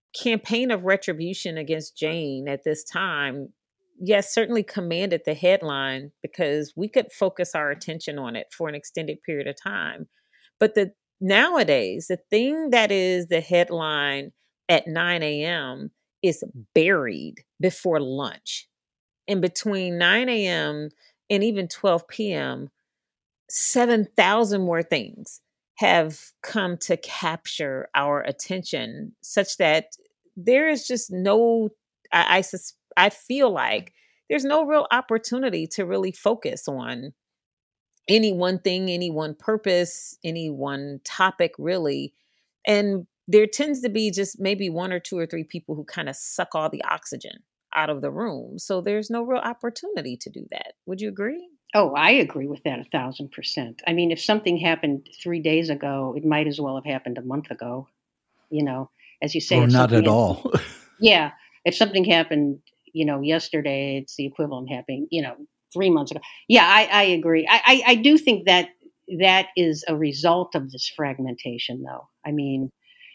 campaign of retribution against Jane at this time, yes, certainly commanded the headline because we could focus our attention on it for an extended period of time. But nowadays, the thing that is the headline at 9 a.m. is buried before lunch. And between 9 a.m. and even 12 p.m., 7,000 more things have come to capture our attention, such that there is just no, I feel like there's no real opportunity to really focus on any one thing, any one purpose, any one topic, really. And there tends to be just maybe one or two or three people who kind of suck all the oxygen out of the room. So there's no real opportunity to do that. Would you agree? Oh, I agree with that 1,000%. I mean, if something happened 3 days ago, it might as well have happened a month ago. You know, as you say, or not at all. Yeah, if something happened, yesterday, it's the equivalent happening, 3 months ago. Yeah, I agree. I do think that is a result of this fragmentation, though. I mean,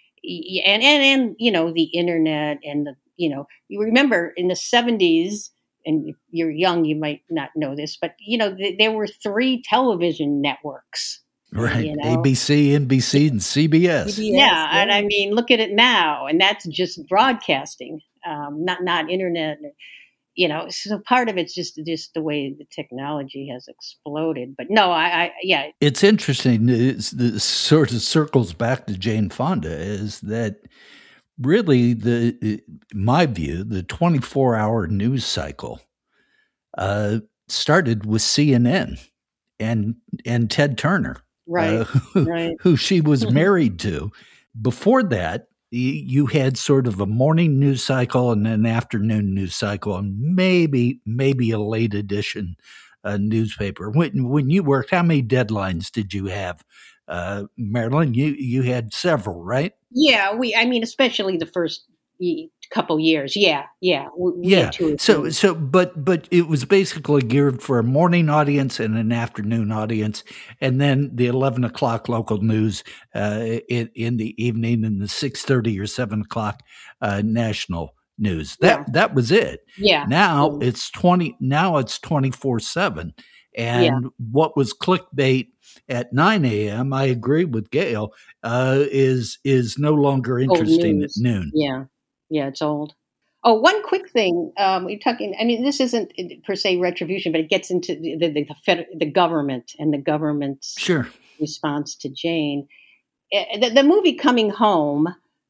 and the internet and you remember in the 70s, and if you're young, you might not know this, but there were 3 television networks. Right. ABC, NBC, and CBS. Yeah. And I mean, look at it now. And that's just broadcasting, not internet. So part of it's just the way the technology has exploded. But no, yeah. It's interesting. It sort of circles back to Jane Fonda, is that really my view, the 24-hour news cycle started with CNN and Ted Turner, right, who she was married to. Before that, you had sort of a morning news cycle and an afternoon news cycle, and maybe a late edition newspaper. When you worked, how many deadlines did you have, Marilyn? You had several, right? Yeah, especially the first couple years. Yeah. Yeah. So, but it was basically geared for a morning audience and an afternoon audience, and then the 11 o'clock local news in the evening, and the 6:30 or 7 o'clock national news. That was it. Yeah. Now it's 24/7, and what was clickbait at 9 a.m., I agree with Gail, is no longer interesting at noon. Yeah, it's old. Oh, one quick thing. We're talking. I mean, this isn't per se retribution, but it gets into the government and the government's response to Jane. The movie Coming Home,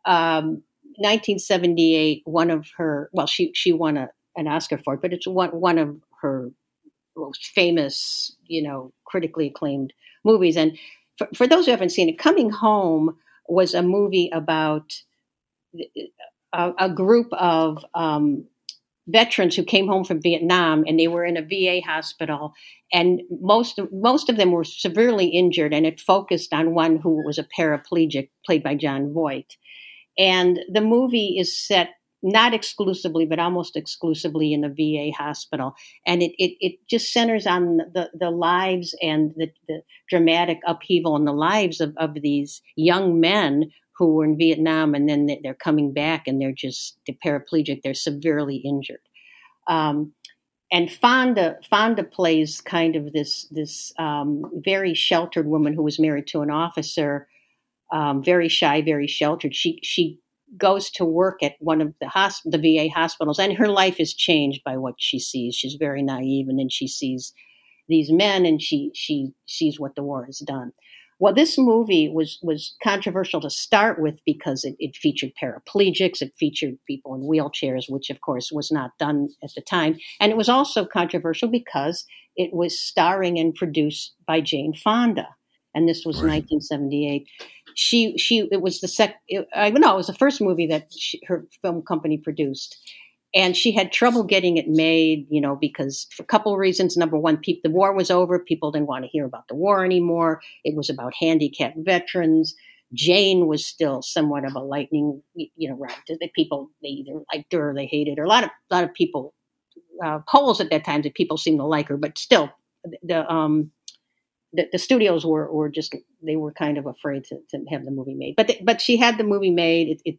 1978. One of her. Well, she won an Oscar for it, but it's one of her most famous, critically acclaimed movies. And for those who haven't seen it, Coming Home was a movie about a group of veterans who came home from Vietnam, and they were in a VA hospital, and most of them were severely injured, and it focused on one who was a paraplegic, played by Jon Voight. And the movie is set not exclusively, but almost exclusively in a VA hospital, and it just centers on the lives and the dramatic upheaval in the lives of these young men who were in Vietnam, and then they're coming back, and they're paraplegic. They're severely injured. And Fonda plays kind of this very sheltered woman who was married to an officer, very shy, very sheltered. She goes to work at one of the VA hospitals, and her life is changed by what she sees. She's very naive, and then she sees these men, and she sees what the war has done. Well, this movie was controversial to start with because it featured paraplegics, it featured people in wheelchairs, which of course was not done at the time, and it was also controversial because it was starring and produced by Jane Fonda, and this was 1978. It was the first movie that her film company produced. And she had trouble getting it made, because for a couple of reasons. Number one, the war was over. People didn't want to hear about the war anymore. It was about handicapped veterans. Jane was still somewhat of a lightning, rod. The people, they either liked her or they hated her. A lot of people, polls at that time, that people seemed to like her, but still, the studios were just, they were kind of afraid to have the movie made. But she had the movie made.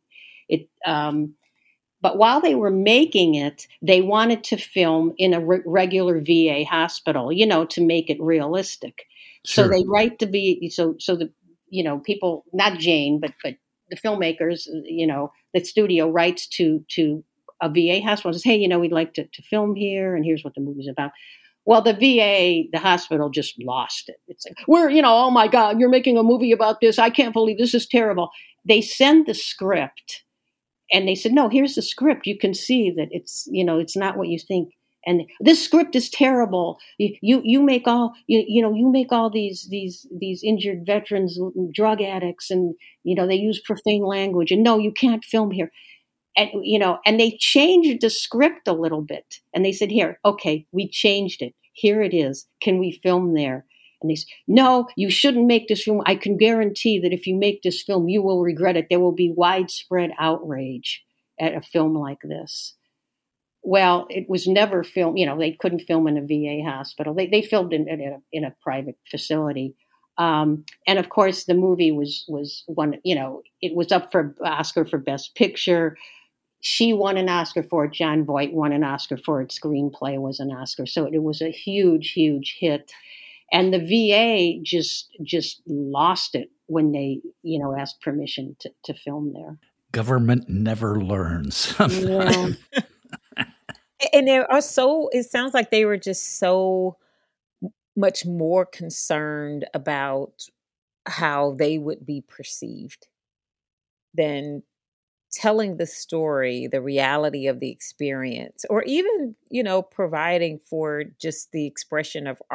But while they were making it, they wanted to film in a regular VA hospital, to make it realistic. Sure. So they write the VA, so the people, not Jane, but the filmmakers, the studio writes to a VA hospital and says, hey, we'd like to film here, and here's what the movie's about. Well, the VA, the hospital, just lost it. It's like, oh my God, you're making a movie about this. I can't believe this is terrible. They send the script, and they said, no, here's the script. You can see that it's, it's not what you think. And this script is terrible. You make all, you make all these injured veterans drug addicts, and, they use profane language, and no, you can't film here. And, and they changed the script a little bit, and they said, here, okay, we changed it. Here it is. Can we film there? And they said, no, you shouldn't make this film. I can guarantee that if you make this film, you will regret it. There will be widespread outrage at a film like this. Well, it was never filmed. They couldn't film in a VA hospital. They filmed in a private facility. And of course, the movie was one, it was up for Oscar for Best Picture. She won an Oscar for it. Jon Voight won an Oscar for it. Screenplay was an Oscar. So it was a huge, huge hit. And the VA just lost it when they, asked permission to film there. Government never learns. Yeah. And it sounds like they were just so much more concerned about how they would be perceived than telling the story, the reality of the experience, or even, providing for just the expression of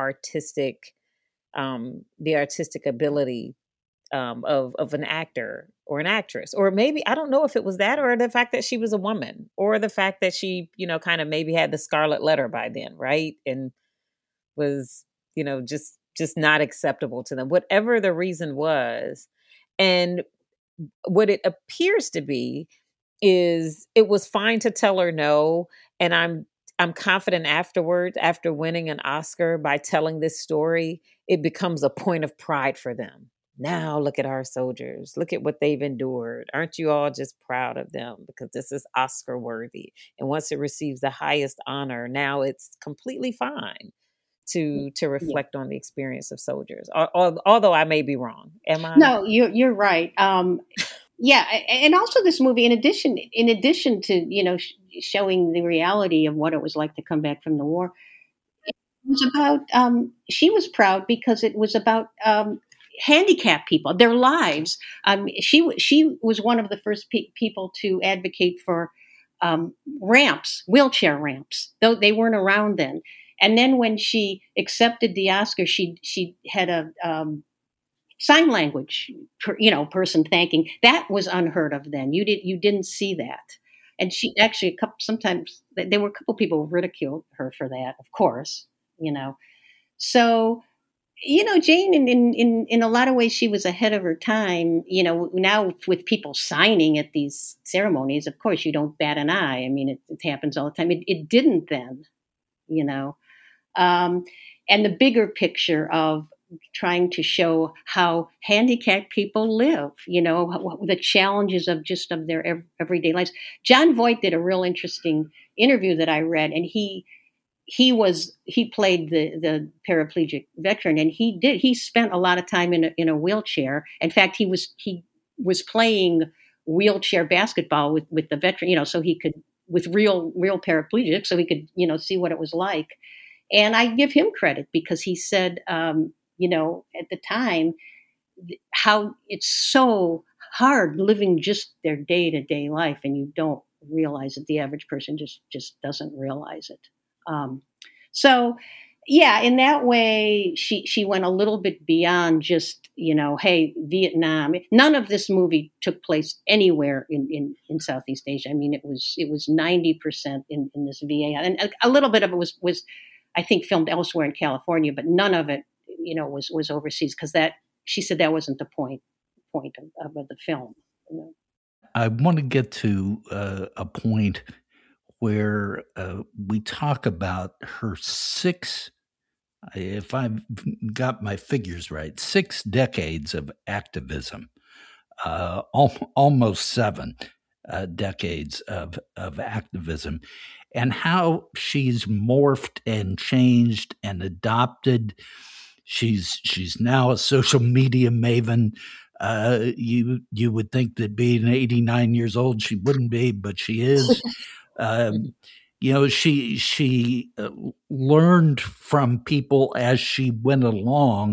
the artistic ability of an actor or an actress. Or maybe, I don't know if it was that, or the fact that she was a woman, or the fact that she, kind of maybe had the scarlet letter by then, right? And was, just not acceptable to them, whatever the reason was. And what it appears to be is it was fine to tell her no. And I'm confident afterwards, after winning an Oscar, by telling this story, it becomes a point of pride for them. Now look at our soldiers. Look at what they've endured. Aren't you all just proud of them? Because this is Oscar worthy. And once it receives the highest honor, now it's completely fine to reflect on the experience of soldiers. Although I may be wrong. Am I? No, you're right. Yeah, and also this movie, in addition to showing the reality of what it was like to come back from the war, it was about. She was proud because it was about handicapped people, their lives. She was one of the first people to advocate for ramps, wheelchair ramps, though they weren't around then. And then when she accepted the Oscar, she had a sign language, person thanking. That was unheard of then. You didn't see that. And she actually, sometimes there were a couple people who ridiculed her for that, of course, So, Jane, in a lot of ways, she was ahead of her time. Now with people signing at these ceremonies, of course, you don't bat an eye. I mean, it happens all the time. It didn't then, and the bigger picture of trying to show how handicapped people live, the challenges of their everyday lives. Jon Voight did a real interesting interview that I read, and he played the paraplegic veteran, and he spent a lot of time in a wheelchair. In fact, he was playing wheelchair basketball with the veteran, so he could, with real paraplegics, so he could, see what it was like. And I give him credit because he said, at the time, how it's so hard living just their day-to-day life, and you don't realize it. The average person just doesn't realize it. So, yeah, in that way, she went a little bit beyond just, hey, Vietnam. None of this movie took place anywhere in Southeast Asia. I mean, it was 90% in this VA, and a little bit of it was I think filmed elsewhere in California, but none of it, was overseas, because she said that wasn't the point of the film. I want to get to a point where we talk about her if I've got my figures right, 6 decades of activism, almost 7. decades of activism, and how she's morphed and changed and adopted. She's now a social media maven. You would think that being 89 years old, she wouldn't be, but she is. She learned from people as she went along.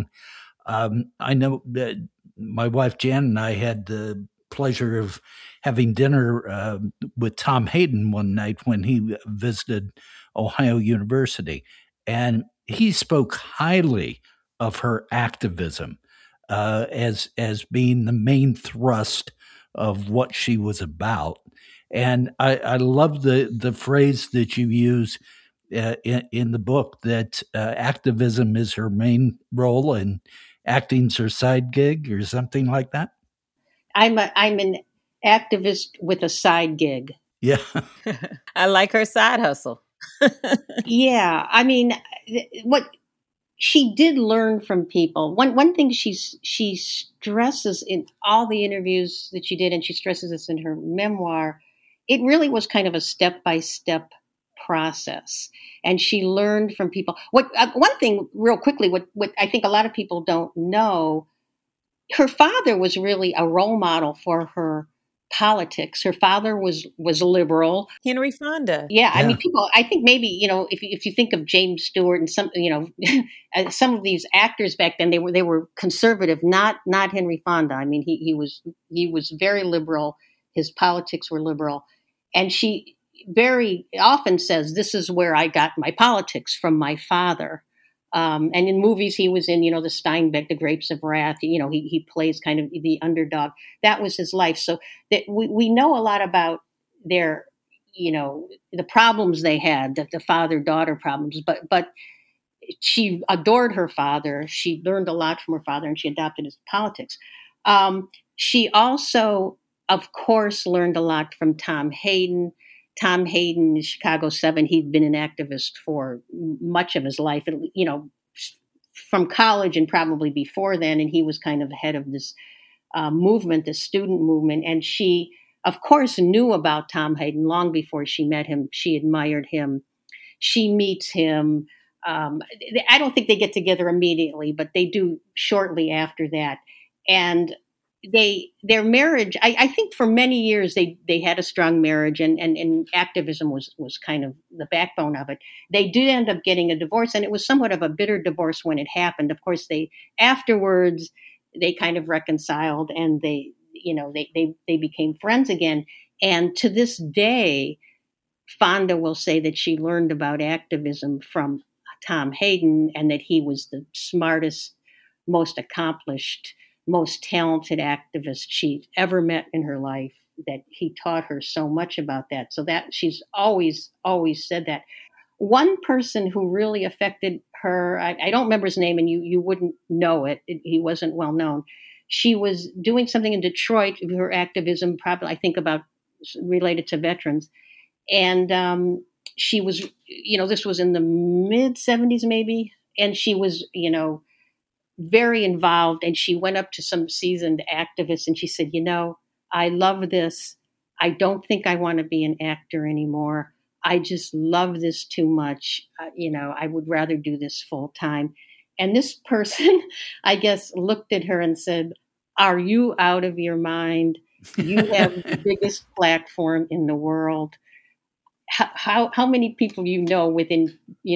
I know that my wife Jan and I had the pleasure of having dinner with Tom Hayden one night when he visited Ohio University, and he spoke highly of her activism as being the main thrust of what she was about. And I love the phrase that you use in the book, that activism is her main role and acting's her side gig, or something like that. I'm an activist with a side gig. Yeah. I like her side hustle. Yeah. I mean, what she did learn from people. One thing she stresses in all the interviews that she did, and she stresses this in her memoir, it really was kind of a step-by-step process. And she learned from people. One thing real quickly, what I think a lot of people don't know, her father was really a role model for her politics. Her father was liberal. Henry Fonda. Yeah, I mean, people, I think maybe, if you think of James Stewart and some, some of these actors back then, they were conservative, not Henry Fonda. I mean, he was very liberal. His politics were liberal. And she very often says, this is where I got my politics, from my father. And in movies, he was in, the Steinbeck, The Grapes of Wrath. He plays kind of the underdog. That was his life. So that we know a lot about their, the problems they had, the father-daughter problems. But she adored her father. She learned a lot from her father, and she adopted his politics. She also, of course, learned a lot from Tom Hayden. Tom Hayden, Chicago 7, he'd been an activist for much of his life, from college and probably before then. And he was kind of the head of this movement, the student movement. And she, of course, knew about Tom Hayden long before she met him. She admired him. She meets him. I don't think they get together immediately, but they do shortly after that. And their marriage, I think for many years they had a strong marriage, and activism was kind of the backbone of it. They did end up getting a divorce, and it was somewhat of a bitter divorce when it happened. Of course, afterwards they kind of reconciled, and they became friends again. And to this day, Fonda will say that she learned about activism from Tom Hayden, and that he was the smartest, most accomplished, most talented activist she ever met in her life, that he taught her so much about that. So that she's always said that. One person who really affected her, I don't remember his name, and you wouldn't know it. He wasn't well known. She was doing something in Detroit, her activism, probably, I think, about related to veterans. And she was, this was in the mid 70s maybe. And she was, very involved, and she went up to some seasoned activists and she said, I love this. I don't think I want to be an actor anymore. I just love this too much. I would rather do this full time. And this person, I guess, looked at her and said, are you out of your mind? You have the biggest platform in the world. How many people within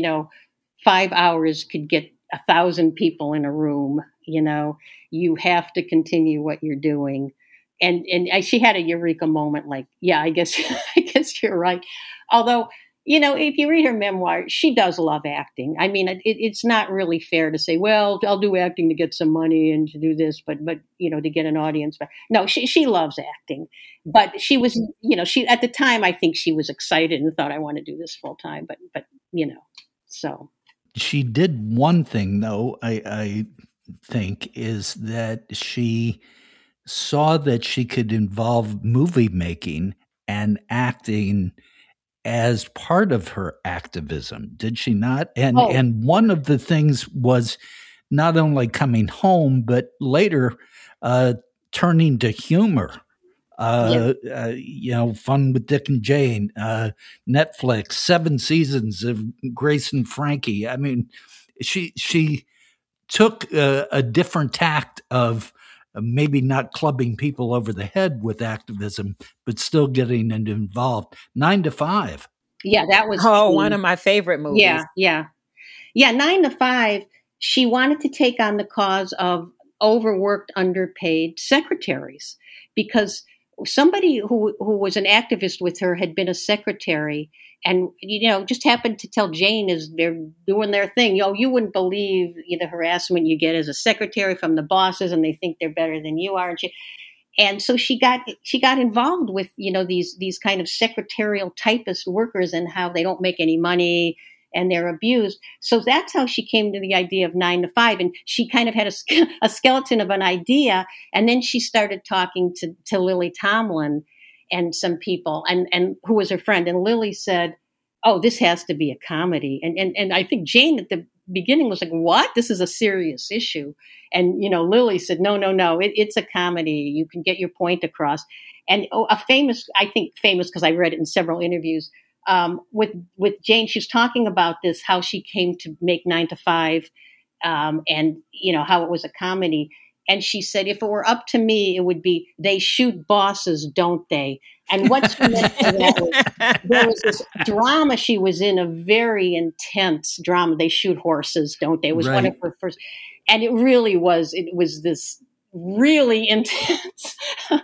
5 hours could get 1,000 people in a room? You have to continue what you're doing. And she had a eureka moment, like, yeah, I guess you're right. Although, if you read her memoir, she does love acting. I mean, it's not really fair to say, well, I'll do acting to get some money and to do this, but to get an audience. But no, she loves acting. But she was, she, at the time, I think she was excited and thought, I want to do this full time. But so. She did one thing, though, I think, is that she saw that she could involve movie making and acting as part of her activism. Did she not? And one of the things was not only coming home, but later turning to humor Fun with Dick and Jane, Netflix, 7 seasons of Grace and Frankie. I mean, she took a different tact of maybe not clubbing people over the head with activism, but still getting involved. 9 to 5. Yeah, that was one of my favorite movies. Yeah. 9 to 5. She wanted to take on the cause of overworked, underpaid secretaries, because somebody who was an activist with her had been a secretary, and just happened to tell Jane as they're doing their thing, you wouldn't believe the harassment you get as a secretary from the bosses, and they think they're better than you are. And so she got involved with these kind of secretarial typist workers and how they don't make any money and they're abused. So that's how she came to the idea of 9 to 5. And she kind of had a skeleton of an idea. And then she started talking to Lily Tomlin and some people, and who was her friend. And Lily said, "Oh, this has to be a comedy." And I think Jane at the beginning was like, "What? This is a serious issue." And Lily said, "No, it's a comedy. You can get your point across." And famous because I read it in several interviews. With Jane, she's talking about this, how she came to make 9 to 5, and how it was a comedy. And she said, if it were up to me, it would be, they shoot bosses, don't they? And what she meant by that was, there was this drama she was in, a very intense drama. They shoot horses, don't they? It was one of her first, and it really was. It was this really intense,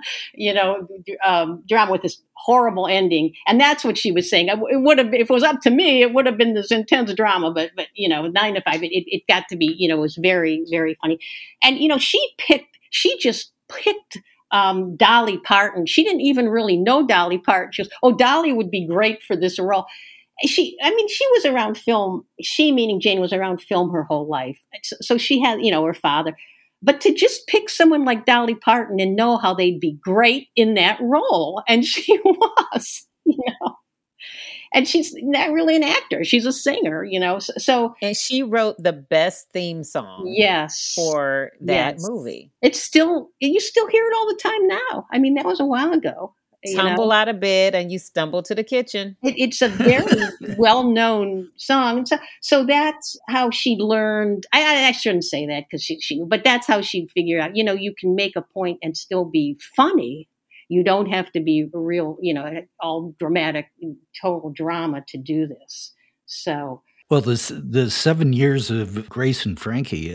drama with this horrible ending. And that's what she was saying. It would have, if it was up to me, it would have been this intense drama. But 9 to 5, it got to be, it was very, very funny. And she just picked Dolly Parton. She didn't even really know Dolly Parton. She goes, Dolly would be great for this role. She was around film. She, meaning Jane, was around film her whole life. So she had, her father. But to just pick someone like Dolly Parton and know how they'd be great in that role. And she was, and she's not really an actor. She's a singer, so. And she wrote the best theme song. Yes. For that movie. You still hear it all the time now. I mean, that was a while ago. Tumble out of bed and you stumble to the kitchen. It's a very well-known song. So that's how she learned. I shouldn't say that because but that's how she figured out, you can make a point and still be funny. You don't have to be real, all dramatic, total drama to do this. So. Well, the 7 years of Grace and Frankie,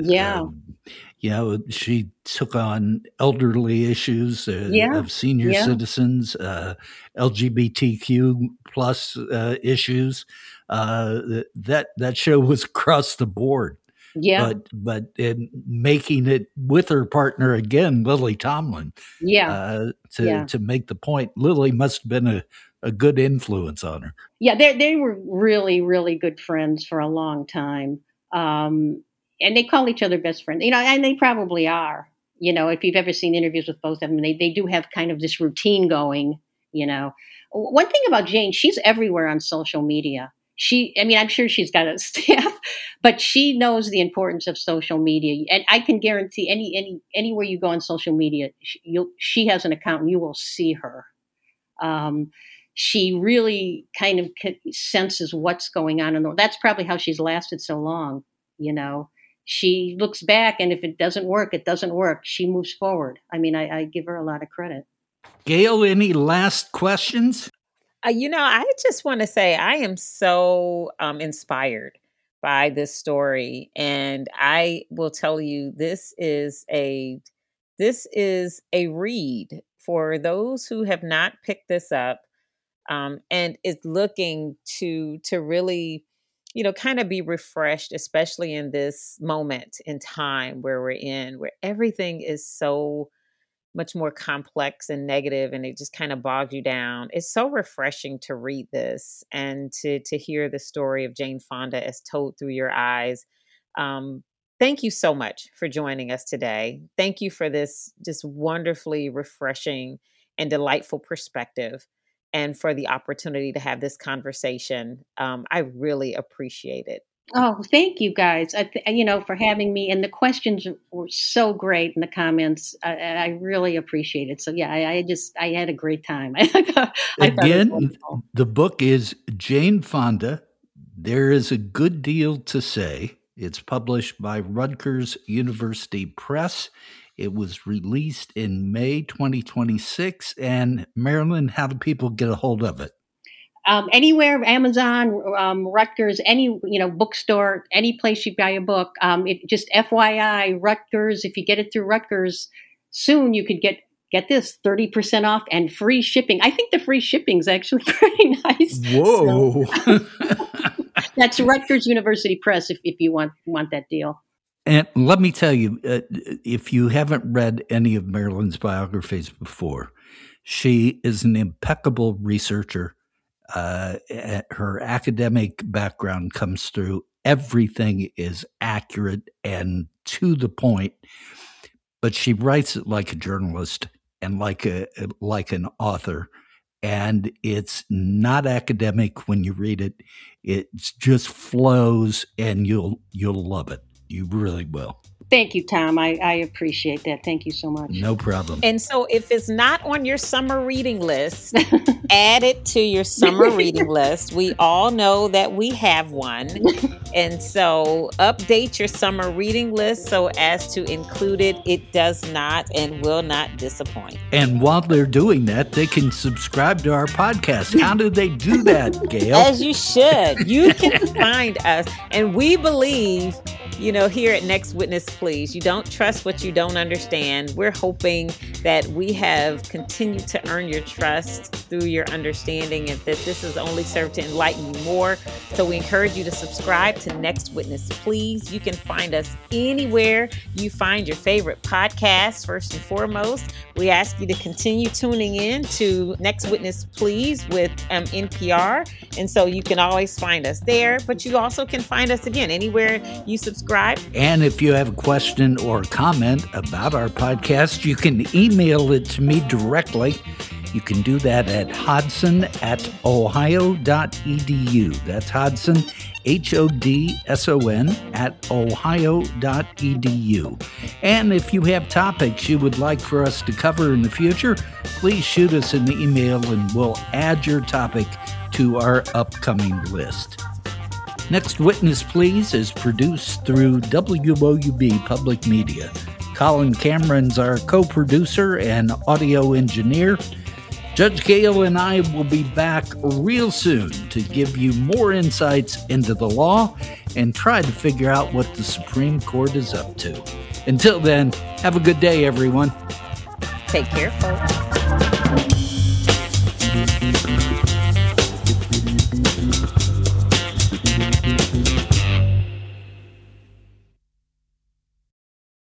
she took on elderly issues of senior citizens, LGBTQ plus issues. That show was across the board. Yeah, but in making it with her partner again, Lily Tomlin. To make the point, Lily must have been a good influence on her. Yeah, they were really, really good friends for a long time. And they call each other best friends, and they probably are. If you've ever seen interviews with both of them, they do have kind of this routine going. One thing about Jane, she's everywhere on social media. I'm sure she's got a staff, but she knows the importance of social media. And I can guarantee anywhere you go on social media, she has an account and you will see her. She really kind of senses what's going on. And that's probably how she's lasted so long. She looks back, and if it doesn't work, it doesn't work. She moves forward. I give her a lot of credit. Gail, any last questions? I just want to say I am so inspired by this story. And I will tell you, this is a read for those who have not picked this up and is looking to really, kind of be refreshed, especially in this moment in time where we're in, where everything is so much more complex and negative, and it just kind of bogs you down. It's so refreshing to read this and to hear the story of Jane Fonda as told through your eyes. Thank you so much for joining us today. Thank you for this just wonderfully refreshing and delightful perspective, and for the opportunity to have this conversation. I really appreciate it. Oh, thank you guys, for having me. And the questions were so great in the comments. I really appreciate it. So, yeah, I had a great time. I thought Again, the book is Jane Fonda, There is a Good Deal to Say. It's published by Rutgers University Press. It was released in May 2026. And Marilyn, how do people get a hold of it? Anywhere, Amazon, Rutgers, any bookstore, any place you buy a book. Just FYI, Rutgers. If you get it through Rutgers, soon you could get this 30% off and free shipping. I think the free shipping is actually pretty nice. Whoa! So, that's Rutgers University Press. If you want that deal. And let me tell you, if you haven't read any of Marilyn's biographies before, she is an impeccable researcher. Her academic background comes through. Everything is accurate and to the point, but she writes it like a journalist and like an author. And it's not academic when you read it. It just flows, and you'll love it. You really will. Thank you, Tom. I appreciate that. Thank you so much. No problem. And so if it's not on your summer reading list, add it to your summer reading list. We all know that we have one. And so update your summer reading list so as to include it. It does not and will not disappoint. And while they're doing that, they can subscribe to our podcast. How do they do that, Gail? As you should. You can find us. And we believe, here at Next Witness Please, you don't trust what you don't understand. We're hoping that we have continued to earn your trust through your understanding, and that this has only served to enlighten you more. So we encourage you to subscribe to Next Witness Please. You can find us anywhere you find your favorite podcasts. First and foremost, we ask you to continue tuning in to Next Witness Please with NPR. And so you can always find us there, but you also can find us again anywhere you subscribe. And if you have a question or comment about our podcast, you can email it to me directly. You can do that at hodson@ohio.edu. That's Hodson, HODSON @ohio.edu. And if you have topics you would like for us to cover in the future, please shoot us an email and we'll add your topic to our upcoming list. Next Witness Please is produced through WOUB Public Media. Colin Cameron's our co-producer and audio engineer. Judge Gail and I will be back real soon to give you more insights into the law and try to figure out what the Supreme Court is up to. Until then, have a good day, everyone. Take care, folks.